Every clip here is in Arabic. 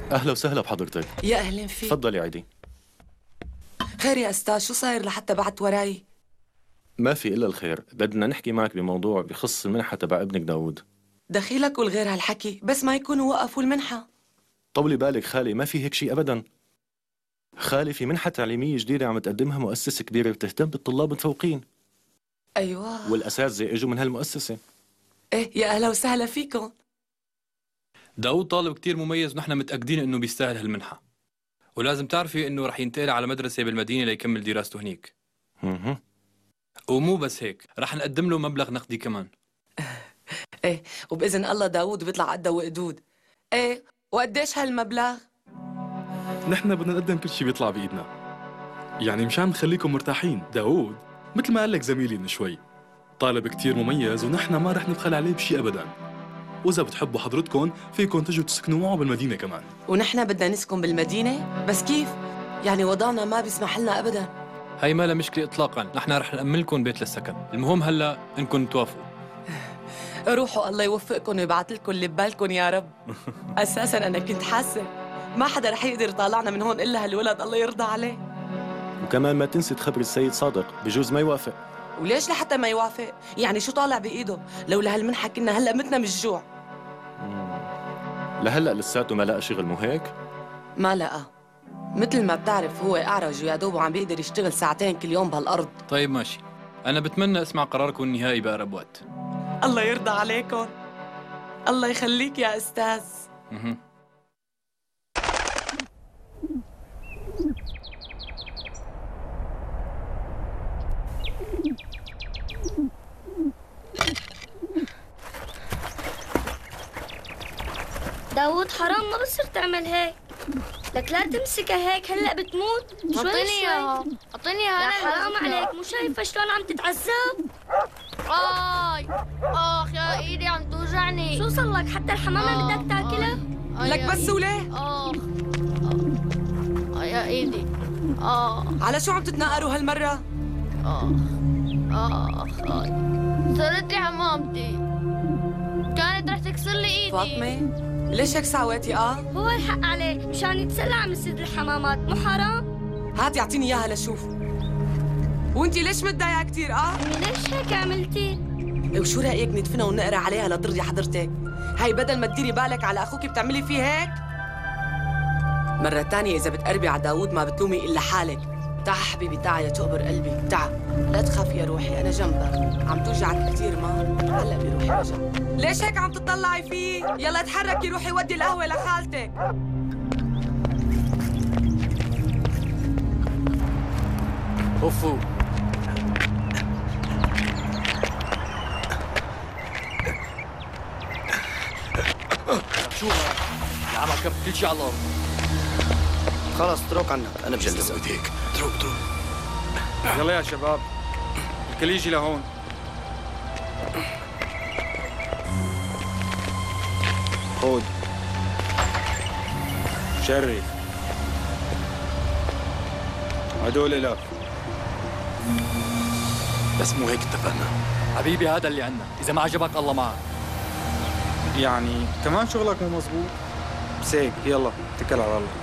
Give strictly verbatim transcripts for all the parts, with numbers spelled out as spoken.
أهلا وسهلا بحضرتك. يا أهلا فيك. تفضلي عيدي. خير يا أستاذ، شو صاير لحتى بعت وراي؟ ما في إلا الخير، بدنا نحكي معك بموضوع بخص المنحة تبع ابنك داوود. دخيلك والغير هالحكي، بس ما يكونوا وقفوا المنحة. طولي بالك خالي، ما في هيك شيء أبدا. خالي في منحة تعليمية جديدة عم تقدمها مؤسسة كبيرة بتهتم بالطلاب المتفوقين. أيوة، والأساتذة إجوا من هالمؤسسة. إيه يا أهلا وسهلا فيكم. داوود طالب كتير مميز ونحن متأكدين إنه بيستاهل هالمنحة، ولازم تعرفي إنه رح ينتقل على مدرسة بالمدينة ليكمل دراسته هنيك. اها. ومو بس هيك، رح نقدم له مبلغ نقدي كمان. إيه، وبإذن الله داوود بيطلع قده وقدود. إيه، وقديش هالمبلغ؟ نحن بدنا نقدم كل شيء بيطلع بإيدنا، يعني مشان نخليكم مرتاحين. داوود مثل ما قال لك زميلي من شوي، طالب كتير مميز ونحن ما رح نبخل عليه بشيء أبداً. وإذا بتحبوا حضرتكم فيكم تجوا تسكنوا معه بالمدينة كمان. ونحن بدنا نسكن بالمدينة؟ بس كيف؟ يعني وضعنا ما بيسمح لنا أبداً. هاي ما لها مشكلة إطلاقاً، نحن رح نأمن لكم بيت للسكن، المهم هلا إنكم توافقوا. روحوا الله يوفقكم ويبعث لكم اللي ببالكم يا رب. أساساً أنا كنت حاسة ما حدا رح يقدر يطالعنا من هون إلا هالولد الله يرضى عليه. وكمان ما تنسي تخبري السيد صادق، بجوز ما يوافق. وليش لحتى ما يوافق؟ يعني شو طالع بإيده؟ لولا هالمنحة كنا هلأ متنا من الجوع. لهلا لساته ما لقى شغل، مو هيك؟ ما لقى، مثل ما بتعرف هو أعرج ويا دوب عم بيقدر يشتغل ساعتين كل يوم بهالأرض. طيب ماشي، أنا بتمنى أسمع قراركم النهائي بأقرب وقت. الله يرضى عليكم. الله يخليك يا أستاذ. اها. داوود حرام، ما بصير تعمل هيك. لك لا تمسكها هيك، هلا بتموت. شوي اعطيني شوي. اياها، اعطيني اياها. حرام عليك، مو شايفة شلون عم تتعذب؟ آي آخ يا إيدي عم توجعني. شو صار لك؟ حتى الحمامة بدك تاكلها؟ لك بس وليه؟ آخ آه يا إيدي. آه على شو عم تتنقروا هالمرة؟ آخ آخ آخ صارت لي حمامتي، كانت رح تكسر لي إيدي. فاطمة ليش هيك ساويتي؟ اه هو الحق عليه، مشان يتسلى عم يصيد الحمامات، مو حرام؟ هات يعطيني اياها لشوف. وانتي ليش متضايقة كثير؟ اه أمي ليش هيك عملتي؟ وشو رأيك ندفنها ونقرا عليها لترضي حضرتك؟ هاي بدل ما تديري بالك على اخوك بتعملي فيه هيك؟ مرة تانية إذا بتقربي على داوود ما بتلومي إلا حالك. تعا حبيبي، تعا يا تقبر قلبي، تعا. لا تخافي يا روحي، أنا جنبك. عم توجعك كثير ما؟ هلا بروحي وجع. ليش هيك عم تطلعي فيه؟ يلا اتحركي، روحي ودي القهوة لخالتك. أوفو. شو يا عم، كب كل شيء على الأرض. خلص اترك عنك، انا بجلس. هيك اترك اترك. يلا يا شباب، الكل يجي لهون. خود شرف، هدول لك. بس مو هيك اتفقنا. حبيبي هذا اللي عنا، إذا ما عجبك الله معك. يعني كمان شغلك مو مزبوط، بس هيك يلا اتكل على الله.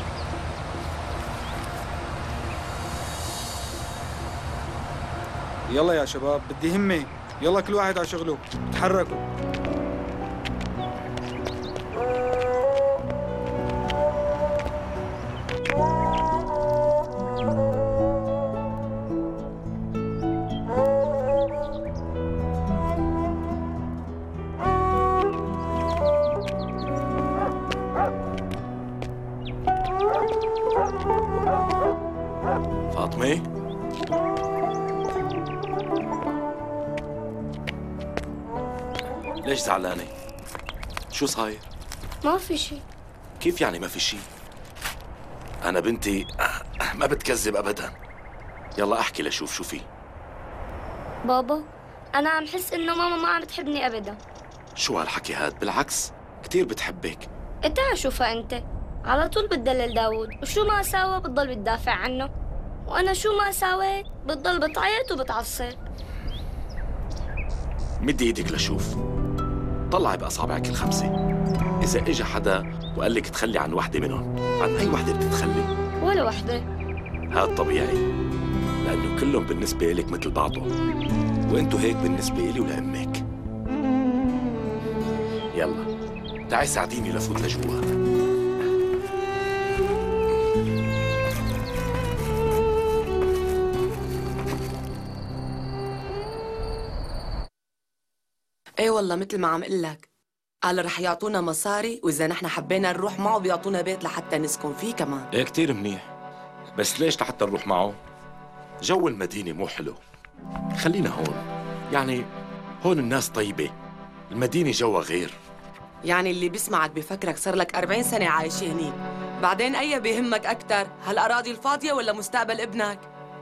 يلا يا شباب، بدي همة، يلا كل واحد على شغله، تحركوا. فاطمة ليش زعلانة؟ شو صاير؟ ما في شيء. كيف يعني ما في شيء؟ أنا بنتي ما بتكذب أبداً. يلا أحكي لشوف شو في. بابا، أنا عم حس إنه ماما ما عم تحبني أبدا. شو هالحكي هاد؟ بالعكس كتير بتحبك. أنت شوفها أنت، على طول بتدلل داوود، وشو ما ساوى بتضل بتدافع عنه، وأنا شو ما ساويت بتضل بتعيط وبتعصب. مدي ايدك لشوف، طلعي بأصابعك الخمسة. إذا إجا حدا وقال لك تخلي عن وحده منهم. عن اي وحده بتتخلي؟ ولا وحده. هذا طبيعي، لانه كلهم بالنسبه لك مثل بعضهم، وانتو هيك بالنسبه لي ولامك. يلا تعي ساعديني لفوت لجوا. ايه والله مثل ما عم قلك، قال رح يعطونا مصاري، واذا نحن حبينا نروح معه بيعطونا بيت لحتى نسكن فيه كمان. ايه كتير منيح، بس ليش لحتى نروح معه؟ جو المدينة مو حلو، خلينا هون. يعني هون الناس طيبة، المدينة جوا غير. يعني اللي بيسمعك بفكرك صار لك أربعين سنة عايش هنيك، بعدين أي بيهمك أكتر، هالأراضي الفاضية ولا مستقبل ابنك؟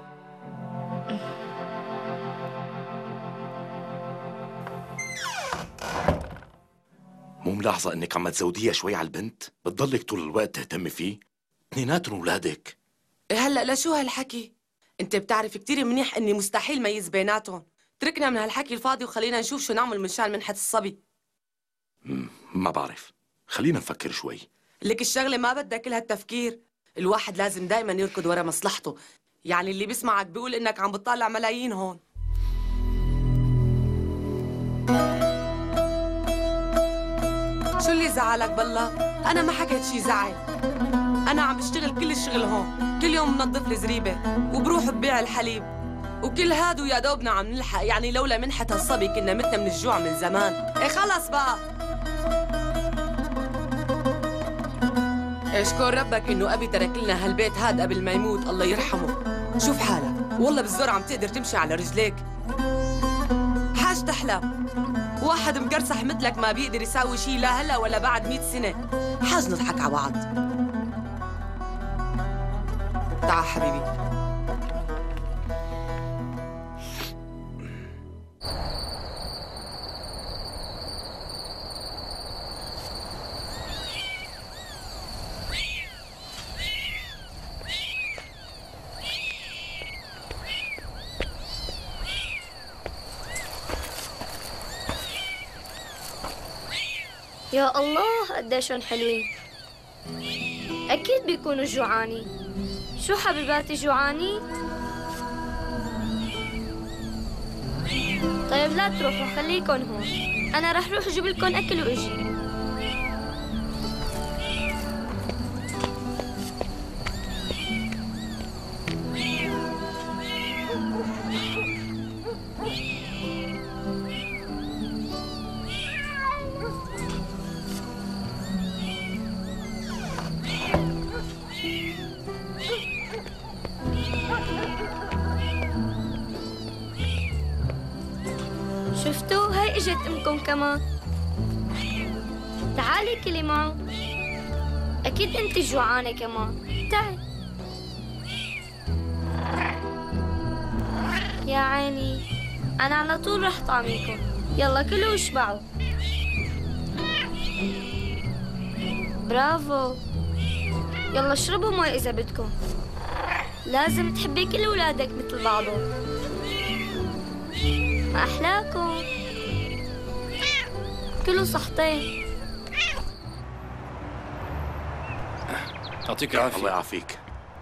مو ملاحظة انك عم تزوديها شوي على البنت؟ بتضلك طول الوقت تهتمي فيه؟ اثنيناتهم اولادك. إيه هلا لشو هالحكي؟ انت بتعرف كتير منيح اني مستحيل ميز بيناتهم، تركنا من هالحكي الفاضي وخلينا نشوف شو نعمل من شان منحة الصبي. مم. ما بعرف، خلينا نفكر شوي. لك الشغلة ما بدها كل هالتفكير، الواحد لازم دايما يركض ورا مصلحته. يعني اللي بيسمعك بيقول انك عم بتطلع ملايين هون. شو اللي زعلك بالله؟ أنا ما حكيت شي زعل، أنا عم بشتغل كل الشغل هون، كل يوم بنظف الزريبة وبروح ببيع الحليب، وكل هادو يا دوبنا عم نلحق. يعني لولا منحة هالصبي كنا متنا من الجوع من زمان. إيه خلص بقى. اشكر ربك إنه أبي ترك لنا هالبيت هاد قبل ما يموت الله يرحمه. شوف حالك، والله بالزور عم تقدر تمشي على رجليك. حاج تحلم، واحد مقرصح مثلك ما بيقدر يساوي شيء لا هلا ولا بعد مئة سنة. حاج نضحك على بعض. تعال حبيبي. يا الله قديشهم حلوين. أكيد بيكونوا جوعانين. شو حبيباتي جوعانين؟ طيب لا تروحوا خليكن هون، أنا رح روح أجيب لكم أكل وإجي. شفتوا؟ هاي اجت امكم كمان. تعالي كلي معه، اكيد انت جوعانه كمان. تعي يا عيني، انا على طول رح طعميكم. يلا كلوا واشبعوا. برافو، يلا اشربوا مي اذا بدكم. لازم تحبي كل اولادك مثل بعضهم. ما أحلاكم، كلوا صحتين. يعطيك العافية. الله يعافيك.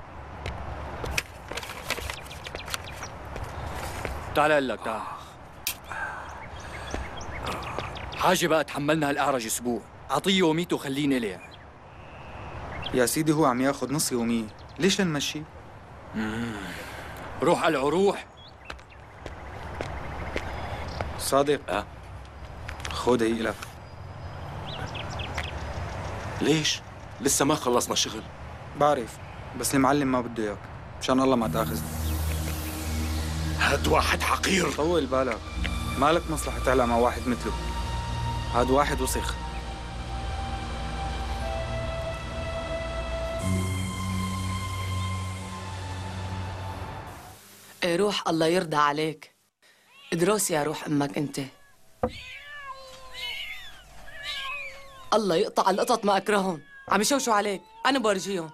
تعال أقول لك، تعال. حاجة بقى تحملنا هالأعرج أسبوع، أعطيه يوميته وخليني إليه. يا سيدي هو عم ياخذ نص يومية، ليش نمشي؟ روح على العروح. صادق، أه؟ خذ هي لك. ليش؟ لسه ما خلصنا شغل. بعرف، بس المعلم ما بده اياك، مشان الله ما تاخذني. هاد واحد حقير. طول بالك، مالك مصلحة تعلق مع واحد مثله. هاد واحد وسخ. ايه روح، الله يرضى عليك. ادرس يا روح امك انت. الله يقطع القطط ما اكرههم، عم يشوشوا عليك، انا برجيهم.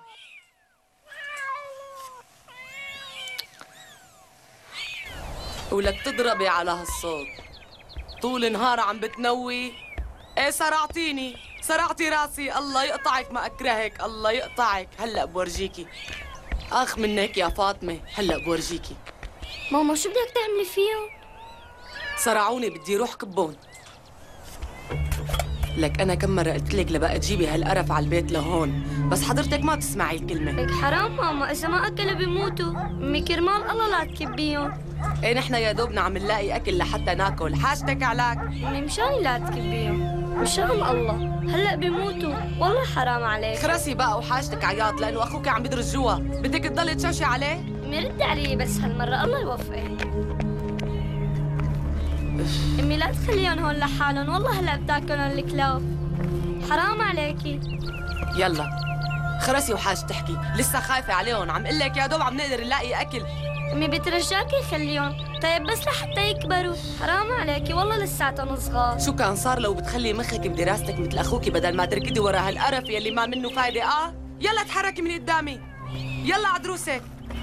ولك تضربي على هالصوت طول نهار عم بتنوي. ايه صرعتيني، صرعتي راسي، الله يقطعك ما أكرهك، الله يقطعك. هلأ بورجيكي. أخ منك يا فاطمة، هلأ بورجيكي. ماما شو بدك تعملي فيهم؟ صرعوني بدي روح كبون. لك أنا كم مرة قلت لك لبقى تجيبي هالقرف على البيت لهون، بس حضرتك ما بتسمعي الكلمة. لك حرام ماما، إذا ما أكلوا بيموتوا، أمي كرمال الله لا تكبيهم. إيه نحن يا دوبنا عم نلاقي أكل لحتى ناكل، حاجتك علاك. أمي مشان لا تكبيهم، مشان الله، هلأ بيموتوا، والله حرام عليك. خرسي بقى وحاجتك عياط لأنه أخوك عم بيدرس جوا، بدك تضلي تشوشي عليه؟ أمي رد علي بس هالمرة الله يوفقك. أمي لا تخليهم هون لحالهم، والله هلا بتاكلهم الكلاب. حرام عليكي. يلا خرسي وحاج تحكي، لسه خايفة عليهم، عم قل لك يا دوب عم نقدر نلاقي أكل. أمي بترجاكي خليهم، طيب بس لحتى يكبروا، حرام عليكي والله لساتهم صغار. شو كان صار لو بتخلي مخك بدراستك مثل أخوكي بدل ما تركدي ورا هالقرف يلي ما منه فايدة؟ آه يلا تحركي من قدامي، يلا عدروسك.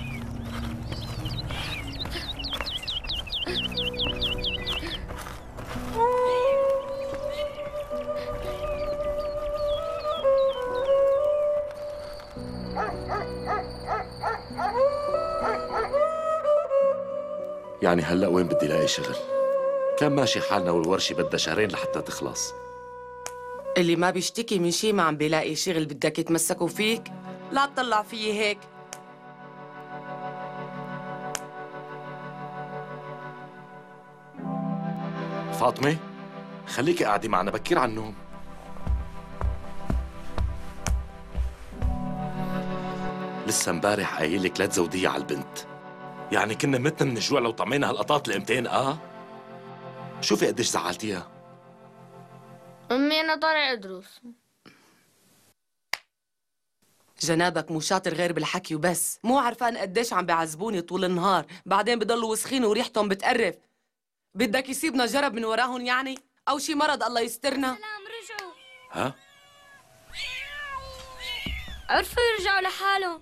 يعني هلأ وين بدي لاقي شغل؟ كان ماشي حالنا والورشة بدها شهرين لحتى تخلص. اللي ما بيشتكي من شي ما عم بيلاقي شغل، بدك يتمسكوا فيك؟ لا تطلع فيي هيك. فاطمة خليكي قاعدة معنا، بكير على النوم. لسه امبارح قايل لك لا تزوديها على البنت، يعني كنا متنا من الجوع لو طعمينا هالقطاط القيمتين. اه شوفي قديش زعلتيها. أمي أنا طالع أدرس. جنابك مو شاطر غير بالحكي وبس، مو عرفان قديش عم بيعذبوني طول النهار، بعدين بضلوا وسخين وريحتهم بتقرف. بدك يصيبنا جرب من وراهم يعني؟ أو شي مرض الله يسترنا؟ سلام رجعوا. ها؟ عرفوا يرجعوا لحالهم.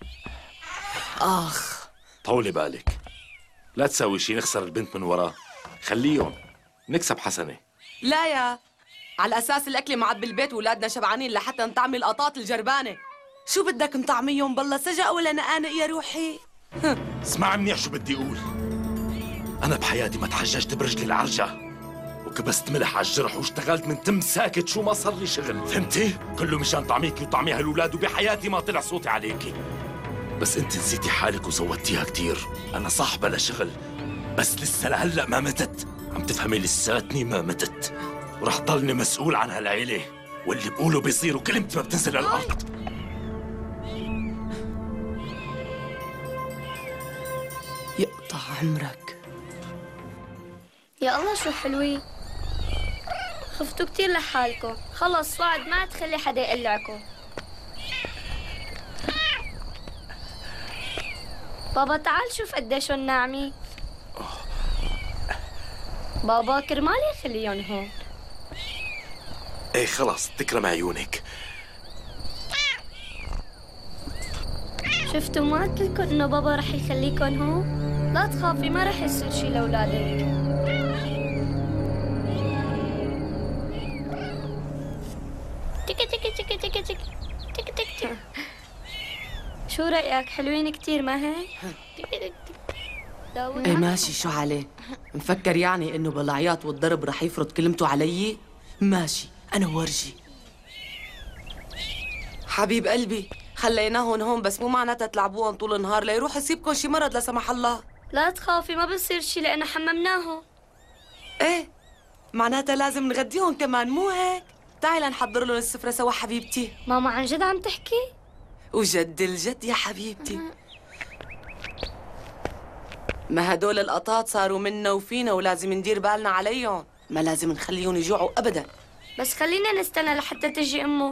آخ طولي بالك، لا تسوي شي نخسر البنت من وراه، خليهم نكسب حسنة. لا يا، على أساس الأكل معد بالبيت وولادنا شبعانين لحتى نطعمي القطاط الجربانة. شو بدك نطعميهم بالله سجق ولا نقانق يا روحي؟ اسمع منيح شو بدي أقول. أنا بحياتي ما تحججت برجلي العرجة وكبست ملح على الجرح واشتغلت من تم ساكت، شو ما صار لي شغل، فهمتي؟ كله مشان طعميكي وطعمي هالولاد، وبحياتي ما طلع صوتي عليكي. بس انت نسيتي حالك وزودتيها كتير. أنا صح بلا شغل، بس لسه لهلأ ما متت، عم تفهمي؟ لساتني ما متت، ورح ضلني مسؤول عن هالعيلة، واللي بقوله بيصير وكلمتي ما بتنزل للأرض. يقطع عمرك. يا الله شو حلوين، خفتوا كتير لحالكم، خلص وعد ما تخلي حدا يقلعكم. بابا تعال شوف قديش ناعمين. بابا كرمال يخليهم هون. ايه خلص تكرم عيونك. شفتوا ما قلت لكم انه بابا رح يخليكم هون؟ لا تخافي ما رح يصير شي لاولادك. تك تك تك تك تك تك تك تك. شو رأيك؟ حلوين كتير ما هيك؟ تك تك تك. ايه ماشي، شو عليه؟ مفكر يعني انه بالعياط والضرب رح يفرض كلمته علي؟ ماشي انا ورجي. حبيب قلبي خليناهم هون بس مو معناتها تلعبوهم طول النهار ليروح يصيبكم شي مرض لا سمح الله. لا تخافي ما بصير شي لأنه حممناهم. ايه معناتها لازم نغديهم كمان مو هيك؟ تعي لنحضر لهم السفرة سوا حبيبتي. ماما عن جد عم تحكي؟ وجد الجد يا حبيبتي. ما هدول القطاط صاروا منا وفينا ولازم ندير بالنا عليهم، ما لازم نخليهم يجوعوا أبدا. بس خلينا نستنى لحتى تجي أمه.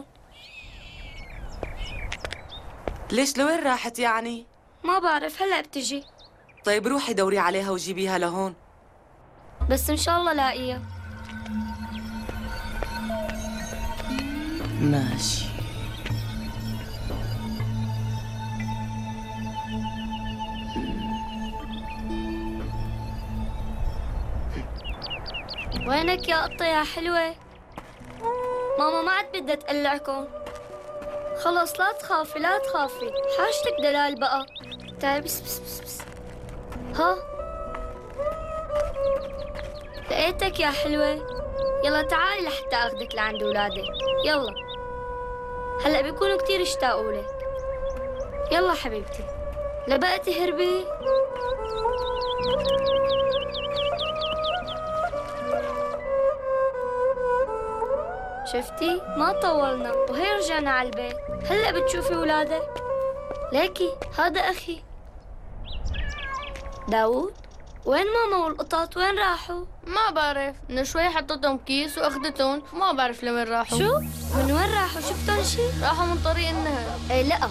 ليش لوين راحت يعني؟ ما بعرف هلأ بتجي. طيب روحي دوري عليها وجيبيها لهون. بس إن شاء الله لاقيها. ماشي. وينك يا قطة يا حلوة؟ ماما ما عاد بدها تقلعكم. خلص لا تخافي لا تخافي، حاجتك دلال بقى. تعالي بس بس بس بس. ها لقيتك يا حلوة. يلا تعالي لحتى اخذك لعند ولادك. يلا هلا بيكونوا كتير اشتاقوا لك. يلا حبيبتي لبقى تهربي. شفتي ما طولنا وهي رجعنا على البيت. هلا بتشوفي ولادك. ليكي هذا اخي داوود. وين ماما والقطط وين راحوا؟ ما بعرف، من شوي حطيتهم كيس واخدتهم، ما بعرف لوين راحوا. شو؟ من وين راحوا؟ شفتهم شي؟ راحوا من طريق النهر. ايه لا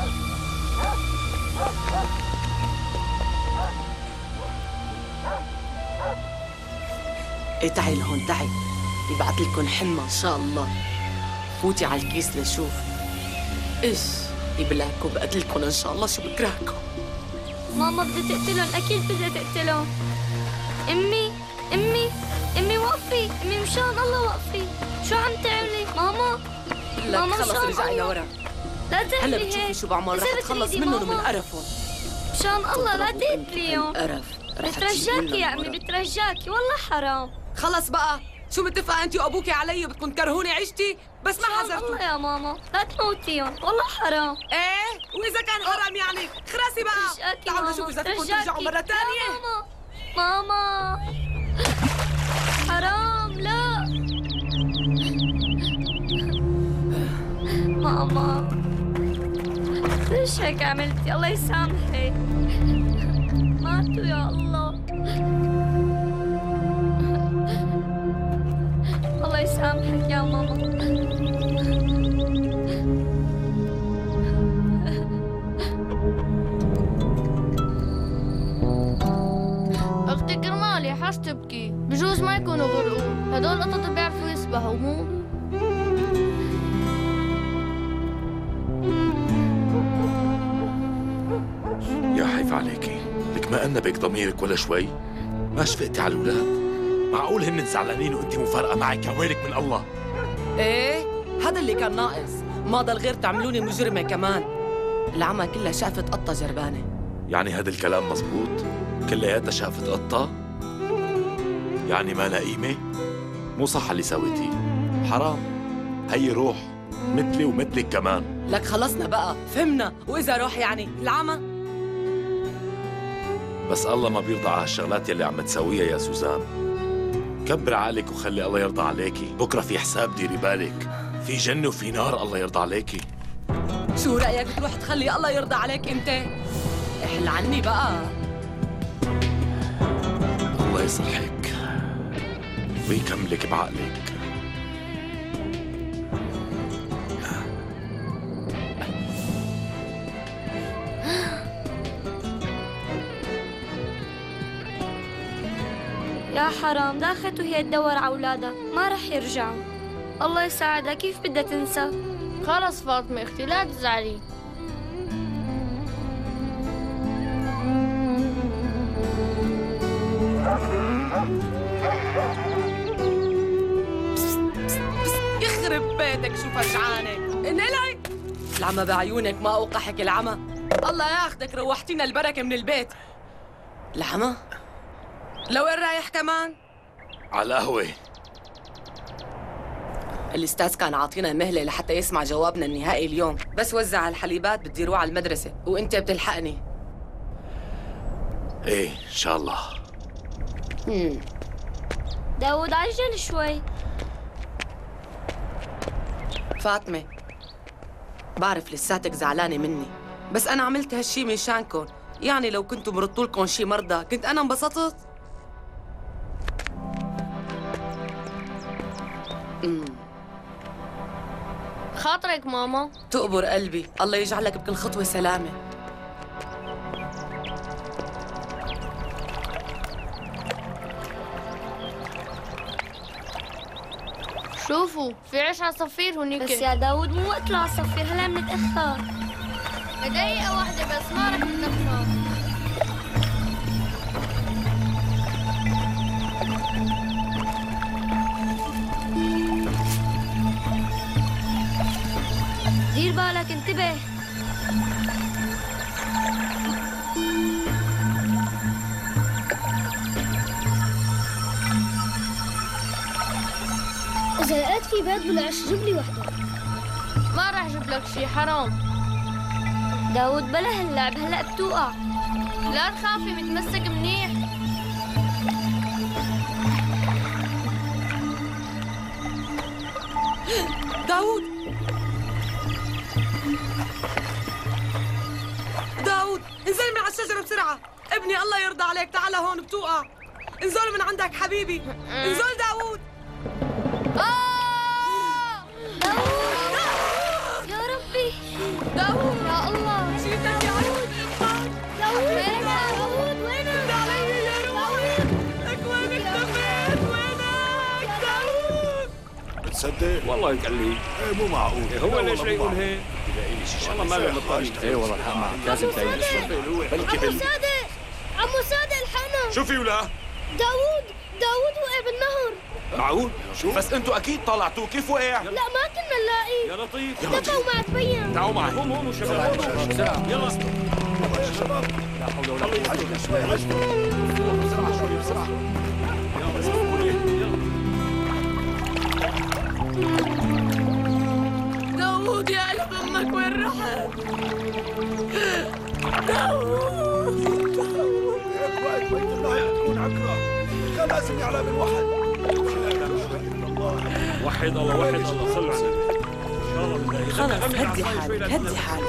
ايه تعي لهون تعي، يبعث لكم حمى ان شاء الله. فوتي على الكيس لشوف. ايش يبلاكوا بقتلكم ان شاء الله. شو بكرهكم. ماما بدها تقتلهم، اكيد بدها تقتلهم. امي امي امي وقفي، امي مشان الله وقفي. شو عم تعملي ماما؟ ماما خلص رجعي لورا. لا تعملي هلا هيك. بتشوفي شو بعمل. رح اتخلص منهم ومن قرفهم. مشان الله لا تقتليهم. قرف. بترجاكي يا امي بترجاكي والله حرام. خلص بقى، شو متفقه انت وابوكي علي وبدكم تكرهوني عيشتي؟ بس ما حذرتوا. الله يا ماما لا تموتيهم والله حرام. ايه واذا كان حرام يعني خراسي بقى. تعالوا نشوف اذا بدكم ترجعوا مره ثانيه. ماما ماما حرام لا. ماما ليش هيك عملتي؟ الله يسامحك. ماتوا يا الله. الله يسامحك يا ماما. اختي كرمالي حاج تبكي، بجوز ما يكونوا غرقوا، هدول قطط بيعرفوا يسبحوا مو؟ يا حيف عليكي، لك ما أنا بك ضميرك ولا شوي؟ ما شفقتي على الأولاد؟ معقول هن زعلانين وأنت مفارقة معك؟ يا ويلك من الله. ايه هذا اللي كان ناقص، ما ضل غير تعملوني مجرمة كمان. العمى كلها شافت قطة جربانة. يعني هذا الكلام مزبوط؟ كلياتها شافت قطة؟ يعني ما لها قيمة؟ مو صح اللي سويتيه، حرام. هي روح مثلي ومثلك كمان. لك خلصنا بقى، فهمنا. وإذا روح يعني العمى؟ بس الله ما بيرضى على هالشغلات يلي عم تسويها يا سوزان. كبر عقلك وخلي الله يرضى عليكي. بكره في حساب، ديري بالك. في جنة وفي نار، الله يرضى عليكي. شو رأيك تروح تخلي الله يرضى عليك انت؟ احل عني بقى. الله يصلحك ويكملك بعقلك. يا حرام داخت وهي تدور على اولادها، ما رح يرجعوا. الله يساعدها، كيف بدها تنسى؟ خلص فاطمة اختي لا تزعلي. يخرب بيتك شو فجعانك. انقلعي. العمى بعيونك ما اوقحك العمى. الله ياخدك، روحتينا البركة من البيت. العمى؟ لوين رايح كمان؟ على القهوة. الاستاذ كان عاطينا مهلة لحتى يسمع جوابنا النهائي اليوم، بس وزع الحليبات بدي روح على المدرسة وانت بتلحقني. ايه ان شاء الله. امم داود عجل شوي. فاطمة بعرف لساتك زعلانة مني، بس أنا عملت هالشي مشانكن. يعني لو كنتوا مرضتوا لكم شي مرضى كنت أنا انبسطت. امم خاطرك ماما. تقبر قلبي، الله يجعلك بكل خطوة سلامة. شوفوا في عيش عصافير هونيك. بس يا داود مو وقت العصافير، هلا بنتأخر. دقيقة واحدة بس ما رح نتأخر. وراك انتبه. إذا لقيت في بيت بالعش جيب لي وحدة. ما راح اجيب لك شي، حرام. داود بلا هاللعب، هلا بتوقع. لا تخافي، متمسك منيح. داود داود انزل من على الشجرة بسرعة. ابني الله يرضى عليك، تعال هون بتوقع. انزل من عندك حبيبي، انزل داود. آه! داود يا ربي. داود يا الله، جيتك يا عيون. داود وينك داود؟ وينك؟ رد علي يا رب. لك وينك اختفيت؟ وينك داود؟ بتصدق؟ والله يقلي ايه مو معقول. هو ليش يقول هيك؟ والله ما له مطلع. ايه والله الحق معك، لازم تعيد. بلكي عمو بل سادة، عمو سادة الحقنا. شوفي ولا داود داود وقع بالنهر. معقول؟ شوف بس انتوا اكيد طلعتوه، كيف وقع؟ لا ما كنا نلاقيه. يا لطيف اختفى وما تبين. تعالوا معي. هم هم شباب بسرعة يلا يا شباب لا حول ولا قوة إلا بالله. شوي عجلوا بسرعة شوي بسرعة. داود يا قلب امك وين رحت؟ داود هيك وقت بيت الله تكون عكرة، كان لازم يعلم الواحد. وحد الله وحد الله، صل على النبي. ان شاء الله بالله. خلص هدي حالك، هدي حالك.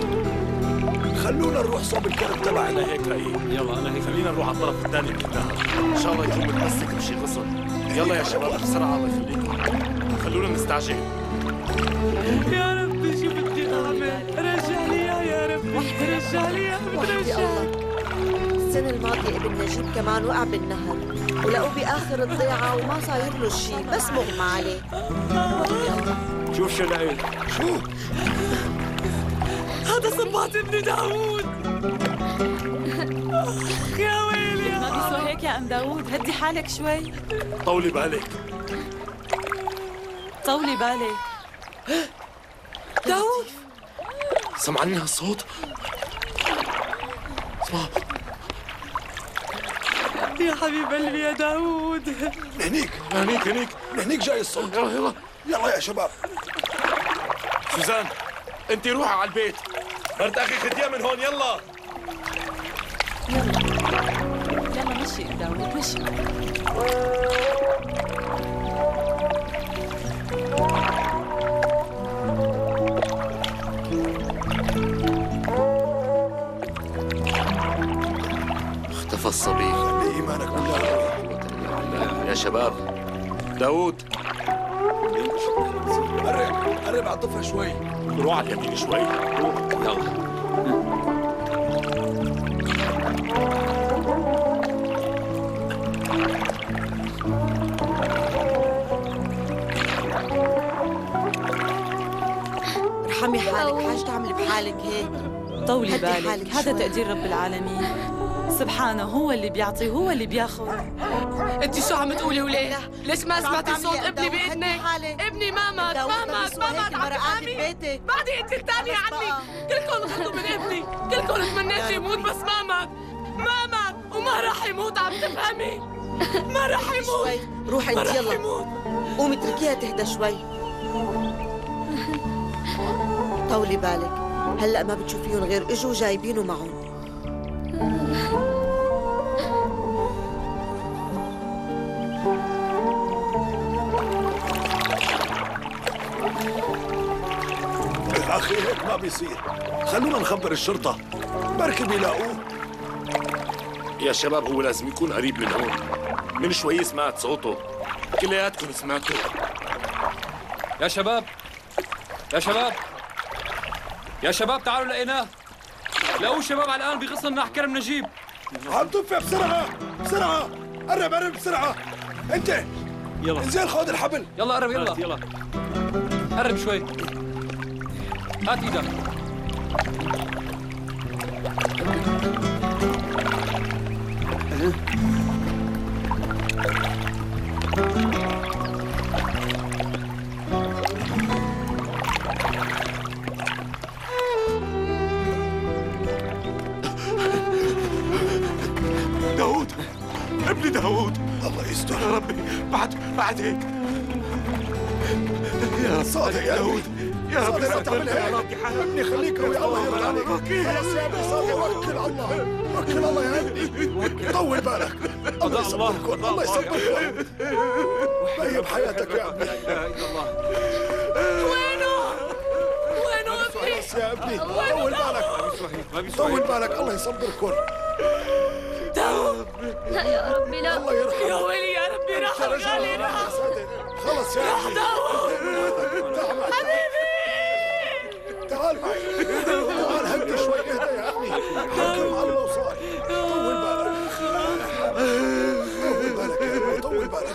خلونا نروح صوب الكرب تبعنا هيك رأيي. يلا انا هيك خلينا نروح على الطرف الثاني من النهر، ان شاء الله يكون متمسك بشي غصن. يلا يا شباب بسرعة الله يخليكم، خلونا نستعجل. يا ربي شو بدي اعمل؟ رجع لي اياه يا ربي، رجع لي اياه، رجع. السنة الماضية ابن نجيب كمان وقع بالنهر ولقوه بآخر الضيعة وما صاير له شيء، بس مغمى عليه. شوف شو لقيت. شو؟ هذا صباط ابن داوود. يا ويلي يا ما بيسوى هيك يا ام داوود، هدي حالك شوي. طولي بالك. طولي بالك. داوود سمعني هالصوت؟ اسمع. يا حبيب قلبي يا داوود. هنيك هنيك هنيك هنيك جاي الصوت. يلا يلا يلا يا شباب. سوزان انت روحي على البيت، مرت اخي خديها من هون. يلا يلا مشي ام داوود مشي. اختفى الصبي. خلي ايمانك بالله. يا شباب داوود قرب قرب على الضفة شوي. روح على اليمين شوي. يلا ارحمي حالك، حاج تعملي بحالك هيك. طولي هدي بالك، حالك هذا شوي. تقدير رب العالمين سبحانه، هو اللي بيعطي هو اللي بياخذ. انت شو عم تقولي وليه؟ ليش ما سمعتي صوت ابني داوود، باذنك؟ هدي حالك. ابني ما مات، داوود ما ما مات، بيسوى ما هيك مات، عم المرة قاعدة تفهمي؟ ببيتك. بعدين انت الثانية خلص عني، بقى. كلكم خذوا من ابني، كلكم تمنيتوا يموت بس ما مات، ما مات وما راح يموت، عم تفهمي؟ ما راح يموت. شوي روحي ما انت راح يلا، يموت. قومي اتركيها تهدى شوي. طولي بالك، هلا ما بتشوفيهم غير اجوا جايبينه معهم. اخي هيك ما بيصير، خلونا نخبر الشرطة، بركي بيلاقوه. يا شباب هو لازم يكون قريب من هون، من شوي سمعت صوته، كلياتكم سمعتوا. يا شباب يا شباب يا شباب تعالوا لقيناه. لقوه شباب على الآن بغصن ناح كرم نجيب. عم تنفع بسرعة بسرعة، قرب قرب بسرعة. انت يلا انزل خذ الحبل. يلا قرب يلا يلا قرب شوي. هات ايدك. داوود ابني داوود، الله يستر يا ربي. بعد بعد هيك يا صادق يا داوود، يا ربي ما تعملها يا ربي. ابني خليك قوي، الله يرضى عليك. خلاص يا ابني صادق، وكل الله، وكل الله يا ابني. طول بالك، الله يصبركم، الله يصبركم. طيب حياتك يا ابني. لا اله الا الله. وينه؟ وينه ابني؟ خلاص يا ابني، طول بالك، طول بالك، الله يصبركم. داوود لا يا ربي لا. الله يرحمه. يا ويلي يا ربي، راح غالي راح. خلص يا راح داوود حبيبي. تعال معي، تعال هدي شوي، اهدى يا ابني. حكم على الله وصار. طول بالك، طول بالك يا ابني، طول بالك.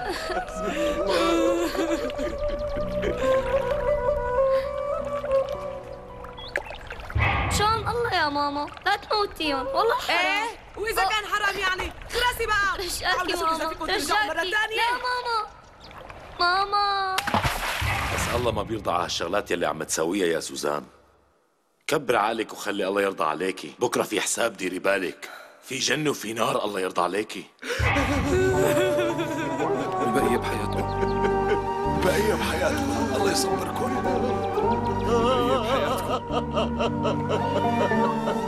شان الله يا ماما لا تموتيهم، والله حرام. ايه واذا كان حرام يعني خلصي بقى. رشاكي ماما، ترجعوا مرة رشاكي. ثانية. لا ماما ماما. بس الله ما بيرضى على هالشغلات يلي عم تسويها يا سوزان. كبر عقلك وخلي الله يرضى عليكي. بكره في حساب، ديري بالك، في جنة وفي نار، الله يرضى عليكي. البقية بحياتكم، البقية بحياتكم، الله يصبركم. البقية بحياتكم.